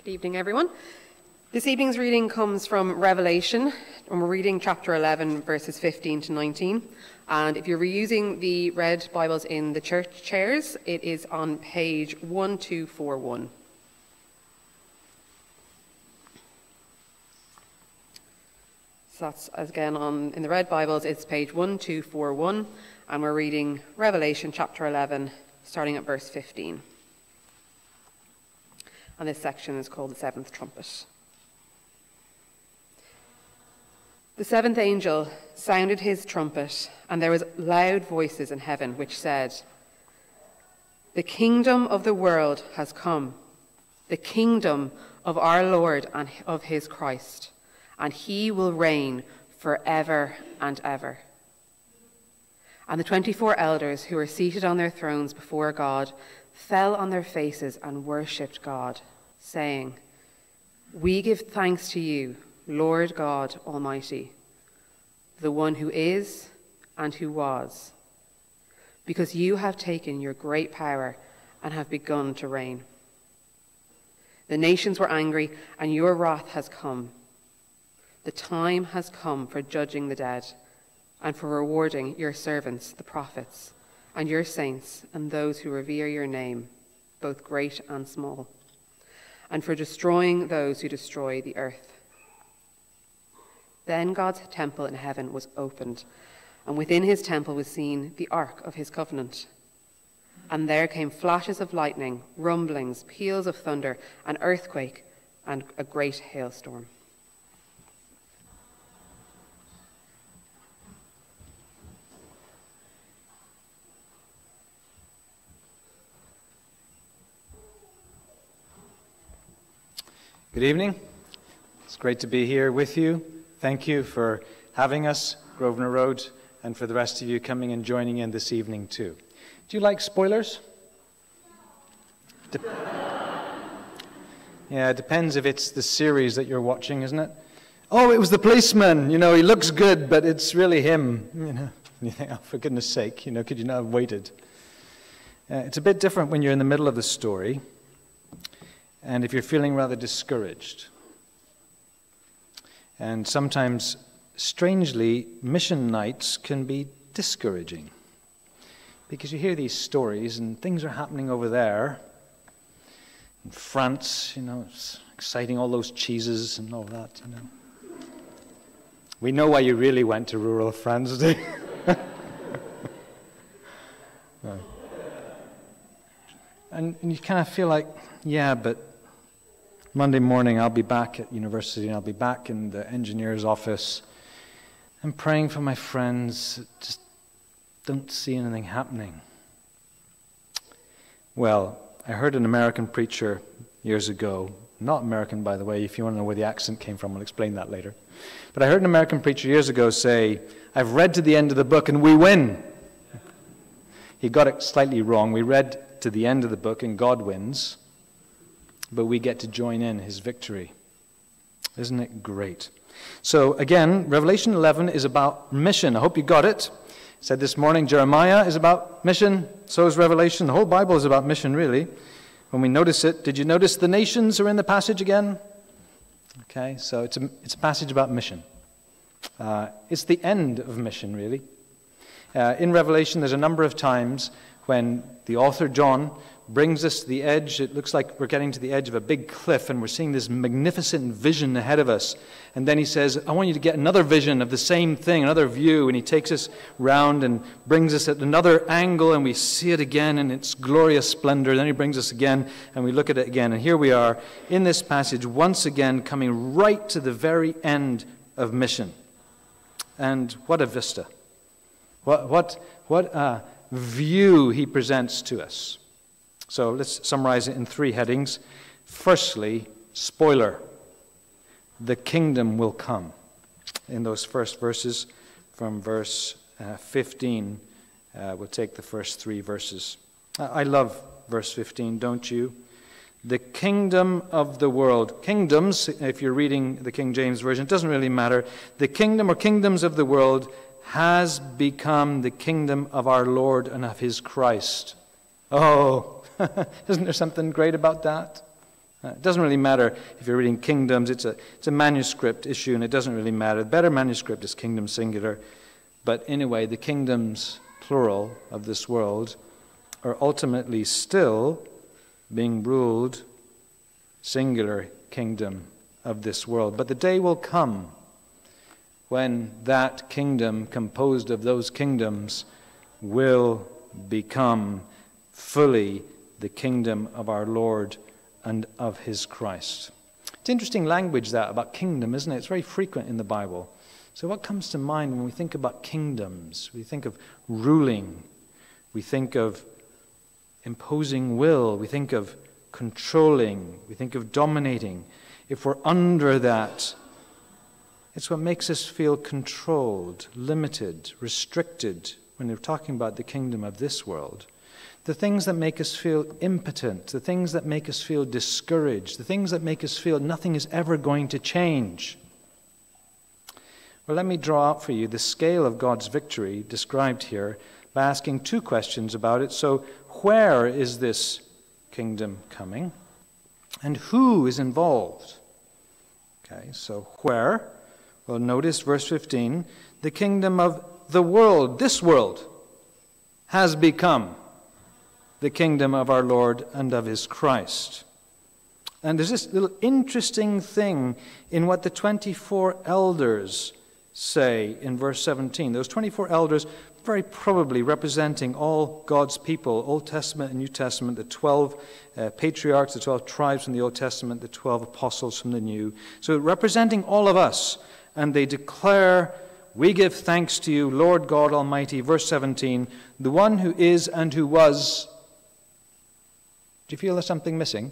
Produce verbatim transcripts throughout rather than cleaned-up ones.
Good evening, everyone. This evening's reading comes from Revelation, and we're reading chapter eleven, verses fifteen to nineteen. And if you're reusing the red Bibles in the church chairs, it is on page one two four one. So that's, again, on in the red Bibles, it's page one two four one, and we're reading Revelation chapter eleven, starting at verse fifteen. And this section is called the seventh trumpet. The seventh angel sounded his trumpet, and there was loud voices in heaven which said, "The kingdom of the world has come, the kingdom of our Lord and of his Christ, and he will reign forever and ever." And the twenty-four elders who were seated on their thrones before God fell on their faces and worshipped God, saying, "We give thanks to you, Lord God Almighty, the one who is and who was, because you have taken your great power and have begun to reign. The nations were angry, and your wrath has come. The time has come for judging the dead and for rewarding your servants, the prophets, and your saints and those who revere your name, both great and small, and for destroying those who destroy the earth." Then God's temple in heaven was opened, and within his temple was seen the ark of his covenant. And there came flashes of lightning, rumblings, peals of thunder, an earthquake, and a great hailstorm. Good evening. It's great to be here with you. Thank you for having us, Grosvenor Road, and for the rest of you coming and joining in this evening too. Do you like spoilers? De- yeah, it depends if it's the series that you're watching, isn't it? Oh, it was the policeman. You know, he looks good, but it's really him. You know, you think, oh, for goodness sake, you know, could you not have waited? Uh, it's a bit different when you're in the middle of the story, and if you're feeling rather discouraged. And sometimes, strangely, mission nights can be discouraging. Because you hear these stories and things are happening over there. In France, you know, it's exciting, all those cheeses and all that, you know. We know why you really went to rural France, do you? No. And, and you kind of feel like, yeah, but Monday morning I'll be back at university and I'll be back in the engineer's office. I'm praying for my friends, just don't see anything happening. Well, I heard an American preacher years ago, not American by the way, if you want to know where the accent came from, I'll explain that later. But I heard an American preacher years ago say, "I've read to the end of the book and we win." He got it slightly wrong. We read to the end of the book and God wins, but we get to join in his victory. Isn't it great? So again, Revelation eleven is about mission. I hope you got it. I said this morning, Jeremiah is about mission. So is Revelation. The whole Bible is about mission, really. When we notice it, did you notice the nations are in the passage again? Okay, so it's a, it's a passage about mission. Uh, it's the end of mission, really. Uh, in Revelation, there's a number of times when the author, John, brings us to the edge. It looks like we're getting to the edge of a big cliff and we're seeing this magnificent vision ahead of us. And then he says, "I want you to get another vision of the same thing, another view." And he takes us round and brings us at another angle and we see it again in its glorious splendor. Then he brings us again and we look at it again. And here we are in this passage once again coming right to the very end of mission. And what a vista. What, what, what a view he presents to us. So let's summarize it in three headings. Firstly, spoiler. The kingdom will come. In those first verses, from verse uh, fifteen, uh, we'll take the first three verses. I love verse fifteen, don't you? The kingdom of the world. Kingdoms, if you're reading the King James Version, it doesn't really matter. The kingdom or kingdoms of the world has become the kingdom of our Lord and of his Christ. Oh, isn't there something great about that? Uh, it doesn't really matter if you're reading Kingdoms. It's a, it's a manuscript issue, and it doesn't really matter. The better manuscript is Kingdom singular. But anyway, the kingdoms, plural, of this world are ultimately still being ruled, singular kingdom of this world. But the day will come when that kingdom, composed of those kingdoms, will become fully the kingdom of our Lord and of his Christ. It's interesting language, that, about kingdom, isn't it? It's very frequent in the Bible. So what comes to mind when we think about kingdoms? We think of ruling. We think of imposing will. We think of controlling. We think of dominating. If we're under that, it's what makes us feel controlled, limited, restricted when we're talking about the kingdom of this world. The things that make us feel impotent, the things that make us feel discouraged, the things that make us feel nothing is ever going to change. Well, let me draw out for you the scale of God's victory described here by asking two questions about it. So, where is this kingdom coming? And who is involved? Okay, so where? Well, notice verse fifteen. The kingdom of the world, this world, has become the kingdom of our Lord and of his Christ. And there's this little interesting thing in what the twenty-four elders say in verse seventeen. Those twenty-four elders, very probably representing all God's people, Old Testament and New Testament, the twelve uh, patriarchs, the twelve tribes from the Old Testament, the twelve apostles from the New. So representing all of us, and they declare, "We give thanks to you, Lord God Almighty," verse seventeen, "the one who is and who was." Do you feel there's something missing?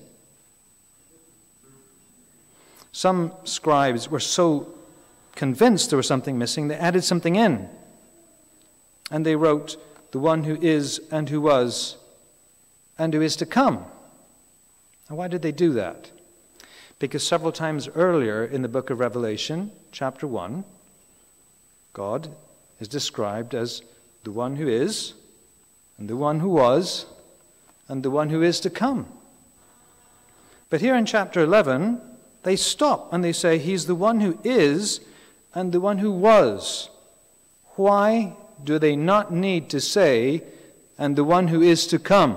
Some scribes were so convinced there was something missing, they added something in. And they wrote, "the one who is and who was and who is to come." Now, why did they do that? Because several times earlier in the book of Revelation, chapter one, God is described as the one who is, and the one who was, and the one who is to come. But here in chapter eleven, they stop and they say, he's the one who is and the one who was. Why do they not need to say, and the one who is to come?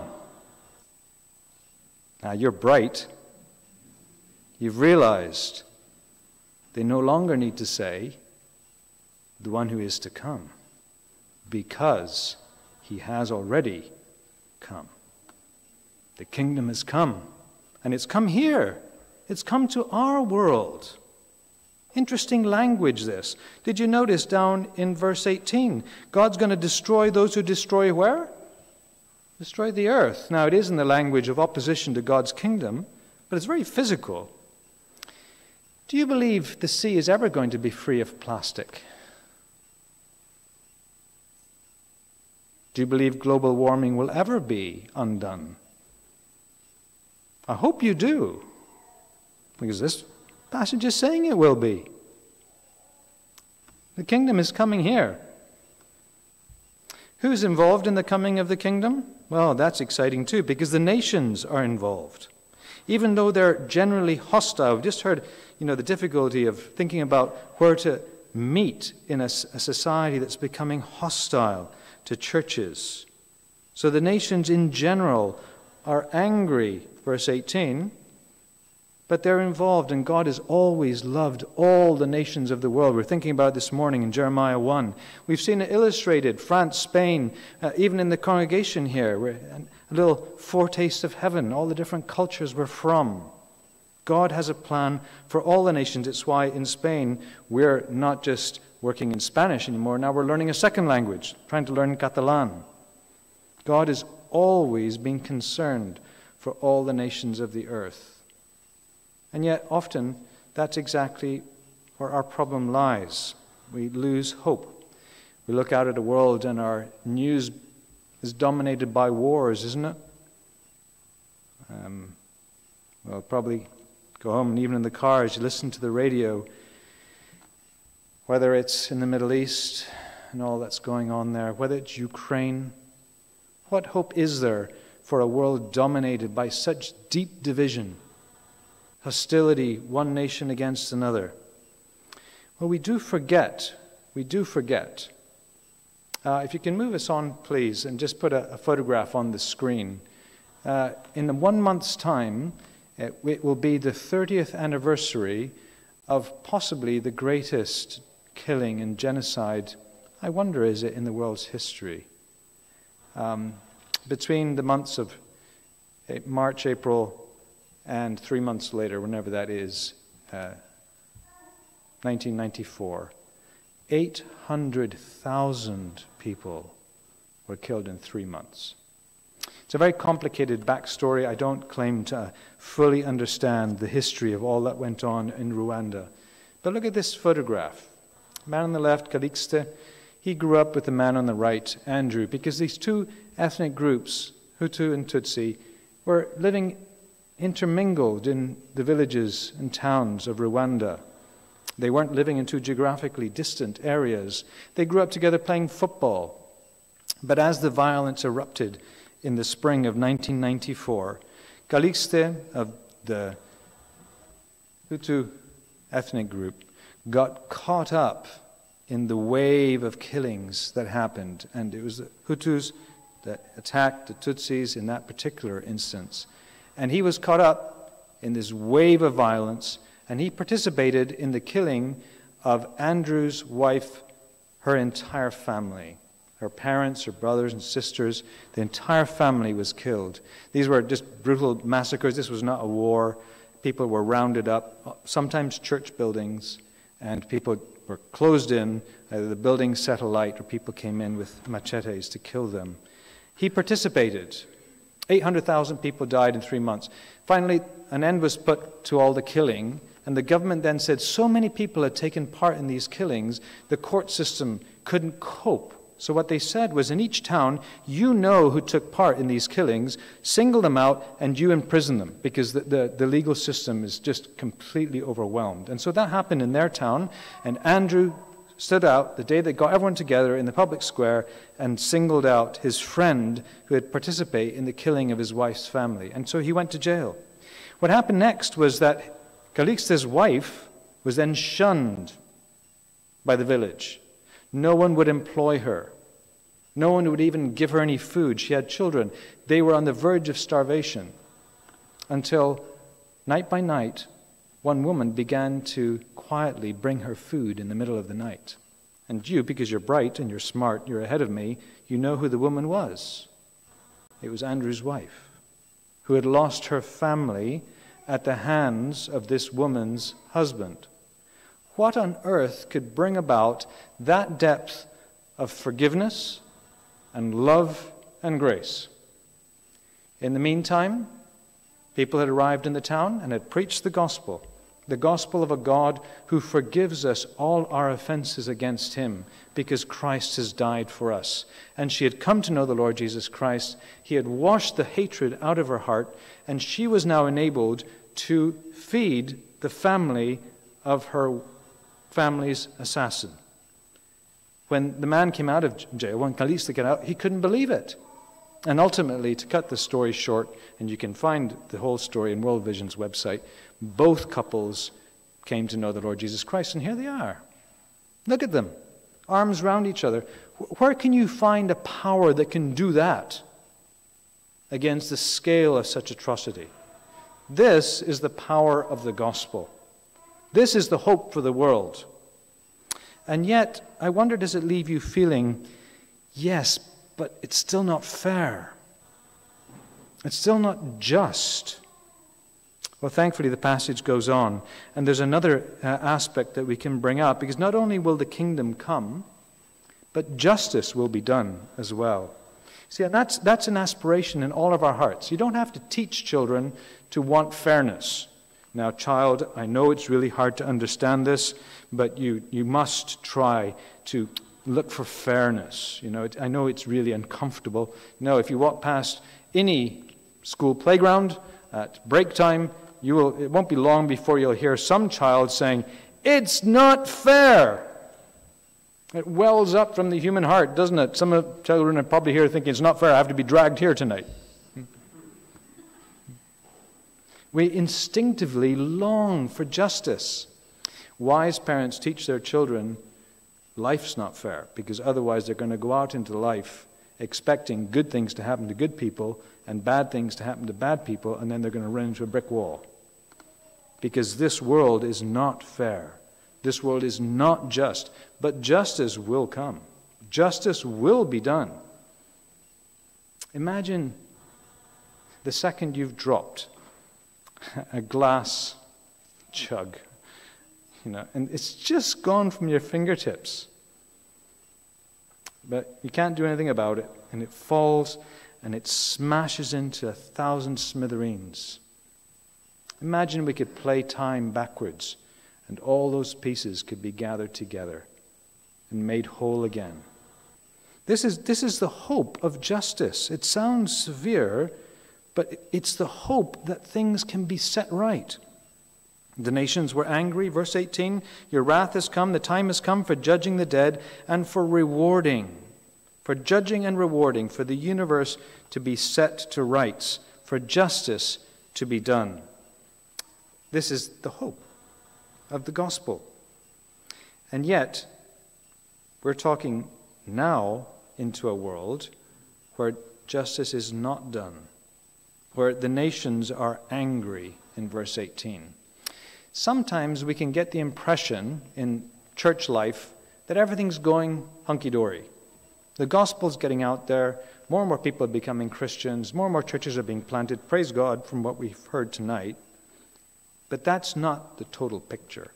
Now, you're bright. You've realized they no longer need to say, the one who is to come, because he has already come. The kingdom has come, and it's come here. It's come to our world. Interesting language, this. Did you notice down in verse eighteen? God's going to destroy those who destroy where? Destroy the earth. Now, it is in the language of opposition to God's kingdom, but it's very physical. Do you believe the sea is ever going to be free of plastic? Do you believe global warming will ever be undone? I hope you do, because this passage is saying it will be. The kingdom is coming here. Who's involved in the coming of the kingdom? Well, that's exciting too, because the nations are involved. Even though they're generally hostile, we've just heard, you know, the difficulty of thinking about where to meet in a, a society that's becoming hostile to churches. So the nations in general are angry, verse eighteen, but they're involved, and God has always loved all the nations of the world. We're thinking about it this morning in Jeremiah one. We've seen it illustrated, France, Spain, uh, even in the congregation here, we're, a little foretaste of heaven, all the different cultures we're from. God has a plan for all the nations. It's why in Spain we're not just working in Spanish anymore. Now we're learning a second language, trying to learn Catalan. God has always been concerned for all the nations of the earth. And yet often that's exactly where our problem lies. We lose hope. We look out at the world and our news is dominated by wars, isn't it? Um, well, probably go home and even in the car as you listen to the radio, whether it's in the Middle East and all that's going on there, whether it's Ukraine, what hope is there for a world dominated by such deep division hostility, one nation against another. Well, we do forget, we do forget. Uh, if you can move us on, please, and just put a, a photograph on the screen. Uh, in one month's time, it, it will be the thirtieth anniversary of possibly the greatest killing and genocide, I wonder, is it in the world's history. Um, between the months of March, April, and three months later, whenever that is, uh, nineteen ninety-four, eight hundred thousand people were killed in three months. It's a very complicated backstory. I don't claim to fully understand the history of all that went on in Rwanda. But look at this photograph. The man on the left, Calixte, he grew up with the man on the right, Andrew, because these two ethnic groups, Hutu and Tutsi, were living intermingled in the villages and towns of Rwanda. They weren't living in two geographically distant areas. They grew up together playing football. But as the violence erupted in the spring of nineteen ninety-four, Calixte of the Hutu ethnic group got caught up in the wave of killings that happened. And it was the Hutus that attacked the Tutsis in that particular instance. And he was caught up in this wave of violence, and he participated in the killing of Andrew's wife, her entire family. Her parents, her brothers and sisters, the entire family was killed. These were just brutal massacres. This was not a war. People were rounded up, sometimes church buildings, and people were closed in. Either the buildings set alight or people came in with machetes to kill them. He participated. eight hundred thousand people died in three months. Finally, an end was put to all the killing, and the government then said so many people had taken part in these killings, the court system couldn't cope. So what they said was, in each town, you know who took part in these killings, single them out, and you imprison them, because the, the, the legal system is just completely overwhelmed. And so that happened in their town, and Andrew stood out the day they got everyone together in the public square and singled out his friend who had participated in the killing of his wife's family. And so he went to jail. What happened next was that Calixte's wife was then shunned by the village. No one would employ her. No one would even give her any food. She had children. They were on the verge of starvation until night by night, one woman began to quietly bring her food in the middle of the night. And you, because you're bright and you're smart, you're ahead of me, you know who the woman was. It was Andrew's wife, who had lost her family at the hands of this woman's husband. What on earth could bring about that depth of forgiveness and love and grace? In the meantime, people had arrived in the town and had preached the gospel, the gospel of a God who forgives us all our offenses against him because Christ has died for us. And she had come to know the Lord Jesus Christ. He had washed the hatred out of her heart, and she was now enabled to feed the family of her family's assassin. When the man came out of jail, when Calixte came out, he couldn't believe it. And ultimately, to cut the story short, and you can find the whole story in World Vision's website, both couples came to know the Lord Jesus Christ, and here they are. Look at them, arms round each other. Where can you find a power that can do that against the scale of such atrocity? This is the power of the gospel. This is the hope for the world. And yet, I wonder, does it leave you feeling, yes, but it's still not fair. It's still not just. Well, thankfully, the passage goes on. And there's another uh, aspect that we can bring up, because not only will the kingdom come, but justice will be done as well. See, and that's, that's an aspiration in all of our hearts. You don't have to teach children to want fairness. Now, child, I know it's really hard to understand this, but you, you must try to look for fairness. You know, it, I know it's really uncomfortable. No, if you walk past any school playground at break time, you will, it won't be long before you'll hear some child saying, "It's not fair." It wells up from the human heart, doesn't it? Some of the children are probably here thinking, it's not fair, I have to be dragged here tonight. We instinctively long for justice. Wise parents teach their children life's not fair, because otherwise they're going to go out into life expecting good things to happen to good people and bad things to happen to bad people, and then they're going to run into a brick wall. Because this world is not fair. This world is not just. But justice will come. Justice will be done. Imagine the second you've dropped a glass jug, you know, and it's just gone from your fingertips. But you can't do anything about it, and it falls and it smashes into a thousand smithereens. Imagine we could play time backwards, and all those pieces could be gathered together and made whole again. This is, this is the hope of justice. It sounds severe, but it's the hope that things can be set right. The nations were angry, verse eighteen, your wrath has come, the time has come for judging the dead and for rewarding, for judging and rewarding, for the universe to be set to rights, for justice to be done. This is the hope of the gospel. And yet, we're talking now into a world where justice is not done, where the nations are angry in verse eighteen. Sometimes we can get the impression in church life that everything's going hunky-dory. The gospel's getting out there, more and more people are becoming Christians, more and more churches are being planted, praise God, from what we've heard tonight. But that's not the total picture.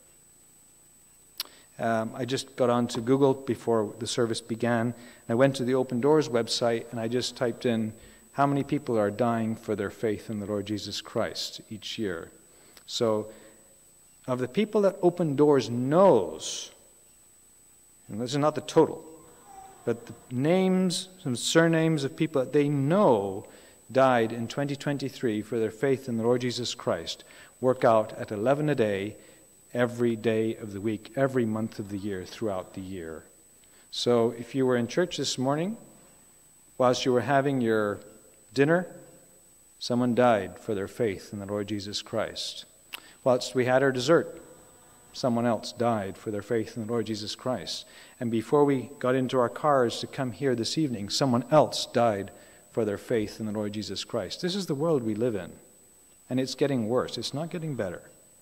Um, I just got onto Google before the service began, and I went to the Open Doors website, and I just typed in how many people are dying for their faith in the Lord Jesus Christ each year. So, of the people that Open Doors knows, and this is not the total, but the names, some surnames of people that they know died in twenty twenty-three for their faith in the Lord Jesus Christ, work out at eleven a day, every day of the week, every month of the year, throughout the year. So if you were in church this morning, whilst you were having your dinner, someone died for their faith in the Lord Jesus Christ. Whilst we had our dessert, someone else died for their faith in the Lord Jesus Christ. And before we got into our cars to come here this evening, someone else died for their faith in the Lord Jesus Christ. This is the world we live in. And it's getting worse. It's not getting better.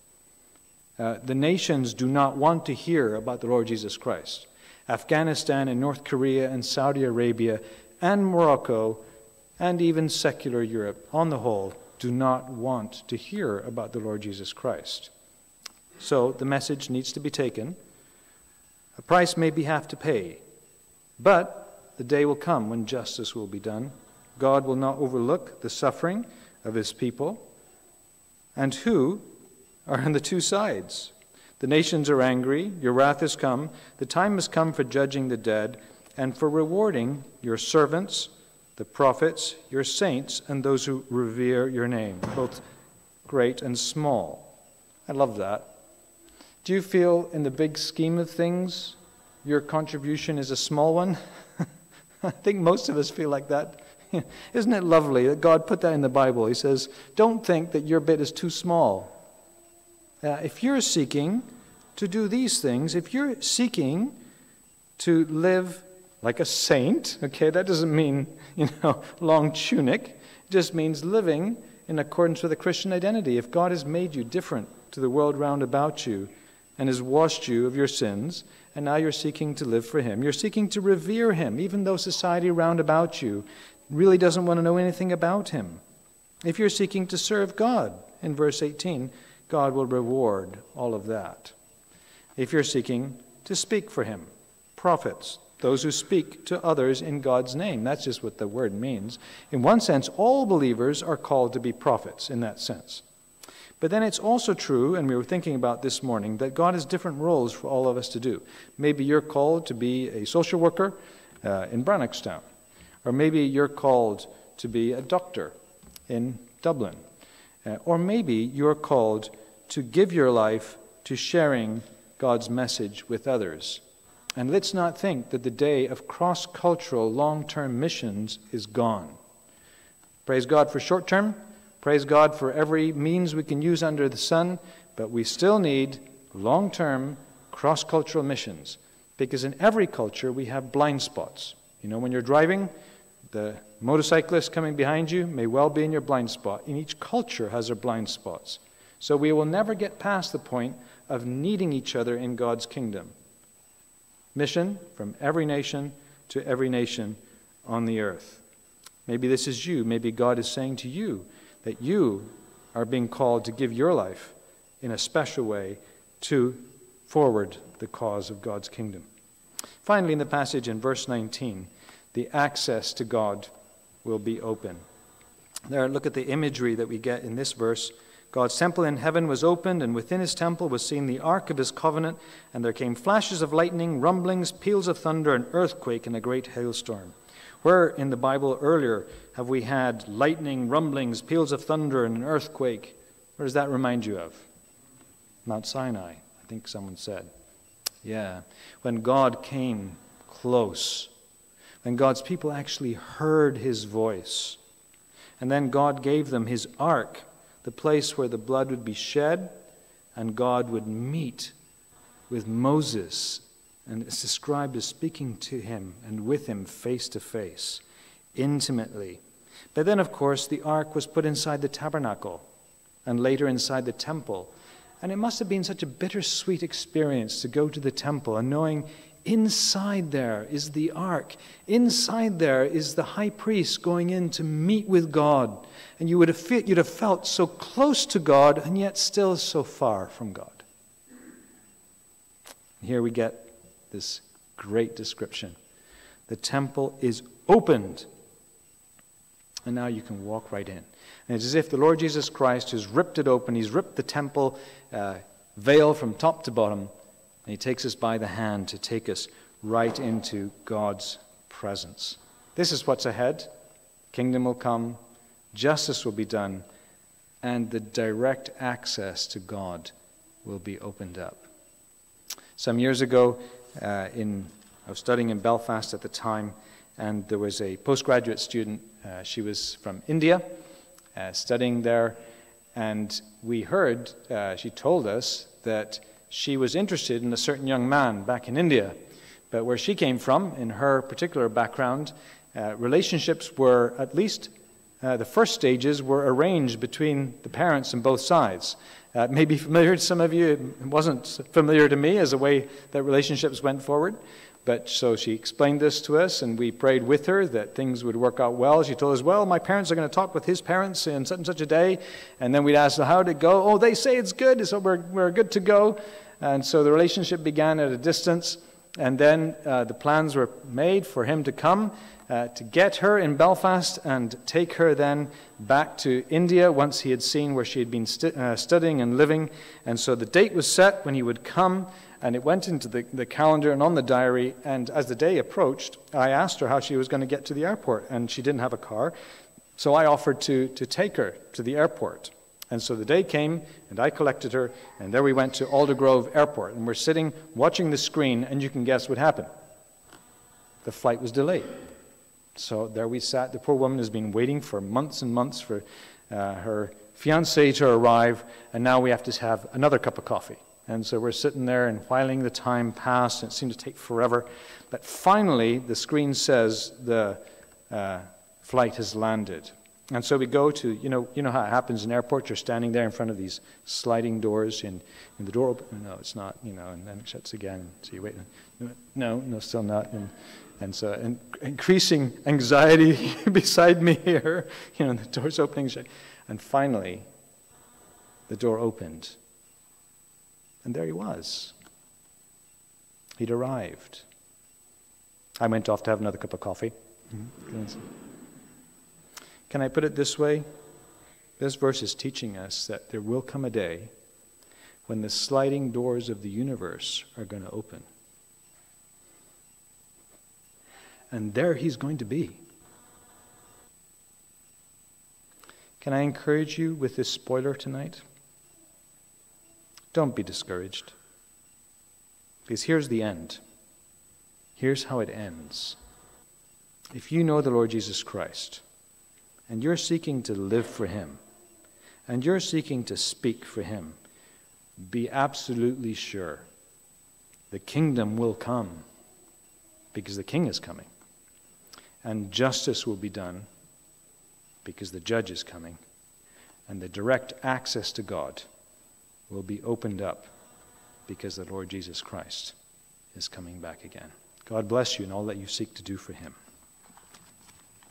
Uh, the nations do not want to hear about the Lord Jesus Christ. Afghanistan and North Korea and Saudi Arabia and Morocco and even secular Europe, on the whole, do not want to hear about the Lord Jesus Christ. So the message needs to be taken. A price may be have to pay, but the day will come when justice will be done. God will not overlook the suffering of his people. And who are on the two sides? The nations are angry, your wrath has come, the time has come for judging the dead, and for rewarding your servants, the prophets, your saints, and those who revere your name, both great and small. I love that. Do you feel, in the big scheme of things, your contribution is a small one? I think most of us feel like that. Isn't it lovely that God put that in the Bible? He says, don't think that your bit is too small. Uh, if you're seeking to do these things, if you're seeking to live like a saint, okay, that doesn't mean, you know, long tunic. It just means living in accordance with a Christian identity. If God has made you different to the world round about you and has washed you of your sins, and now you're seeking to live for him, you're seeking to revere him, even though society round about you really doesn't want to know anything about him. If you're seeking to serve God, in verse eighteen, God will reward all of that. If you're seeking to speak for him, prophets, those who speak to others in God's name. That's just what the word means. In one sense, all believers are called to be prophets in that sense. But then it's also true, and we were thinking about this morning, that God has different roles for all of us to do. Maybe you're called to be a social worker uh, in Brannockstown. Or maybe you're called to be a doctor in Dublin. Uh, or maybe you're called to give your life to sharing God's message with others. And let's not think that the day of cross-cultural long-term missions is gone. Praise God for short-term. Praise God for every means we can use under the sun, but we still need long-term cross-cultural missions, because in every culture we have blind spots. You know, when you're driving, the motorcyclist coming behind you may well be in your blind spot. And each culture has their blind spots. So we will never get past the point of needing each other in God's kingdom. Mission from every nation to every nation on the earth. Maybe this is you. Maybe God is saying to you that you are being called to give your life in a special way to forward the cause of God's kingdom. Finally, in the passage in verse nineteen, the access to God will be open. There, look at the imagery that we get in this verse. God's temple in heaven was opened, and within his temple was seen the ark of his covenant, and there came flashes of lightning, rumblings, peals of thunder, an earthquake, and a great hailstorm. Where in the Bible earlier have we had lightning, rumblings, peals of thunder, and an earthquake? Where does that remind you of? Mount Sinai, I think someone said. Yeah, when God came close, when God's people actually heard his voice, and then God gave them his ark, the place where the blood would be shed, and God would meet with Moses, and it's described as speaking to him and with him face to face, intimately. But then, of course, the ark was put inside the tabernacle, and later inside the temple. And it must have been such a bittersweet experience to go to the temple and knowing inside there is the ark. Inside there is the high priest going in to meet with God. And you would have felt, you'd have felt so close to God and yet still so far from God. Here we get this great description. The temple is opened. And now you can walk right in. And it's as if the Lord Jesus Christ has ripped it open. He's ripped the temple uh, veil from top to bottom. And he takes us by the hand to take us right into God's presence. This is what's ahead. Kingdom will come. Justice will be done. And the direct access to God will be opened up. Some years ago, uh, in I was studying in Belfast at the time, and there was a postgraduate student. Uh, she was from India, uh, studying there, and we heard, uh, she told us that she was interested in a certain young man back in India. But where she came from, in her particular background, uh, relationships were, at least uh, the first stages, were arranged between the parents on both sides. Uh, it may be familiar to some of you. It wasn't familiar to me as a way that relationships went forward. But so she explained this to us, and we prayed with her that things would work out well. She told us, well, my parents are going to talk with his parents in such and such a day. And then we'd ask, how did it go? Oh, they say it's good, so we're, we're good to go. And so the relationship began at a distance. And then uh, the plans were made for him to come, uh, to get her in Belfast and take her then back to India once he had seen where she had been stu- uh, studying and living. And so the date was set when he would come. And it went into the, the calendar and on the diary, and as the day approached, I asked her how she was going to get to the airport, and she didn't have a car, so I offered to, to take her to the airport. And so the day came, and I collected her, and there we went to Aldergrove Airport, and we're sitting watching the screen, and you can guess what happened. The flight was delayed. So there we sat. The poor woman has been waiting for months and months for uh, her fiancé to arrive, and now we have to have another cup of coffee. And so we're sitting there and whiling the time past, and it seemed to take forever. But finally, the screen says the uh, flight has landed. And so we go to, you know, you know how it happens in airports. You're standing there in front of these sliding doors, and, and the door opens. No, it's not, you know, and then it shuts again. So you wait. No, no, still not. And, and so and increasing anxiety beside me here. You know, the door's opening. And finally, the door opened. And there he was. He'd arrived. I went off to have another cup of coffee. Mm-hmm. Can I put it this way? This verse is teaching us that there will come a day when the sliding doors of the universe are going to open. And there he's going to be. Can I encourage you with this spoiler tonight? Don't be discouraged. Because here's the end. Here's how it ends. If you know the Lord Jesus Christ, and you're seeking to live for him, and you're seeking to speak for him, be absolutely sure the kingdom will come because the king is coming. And justice will be done because the judge is coming. And the direct access to God will be opened up because the Lord Jesus Christ is coming back again. God bless you, and all that you seek to do for him.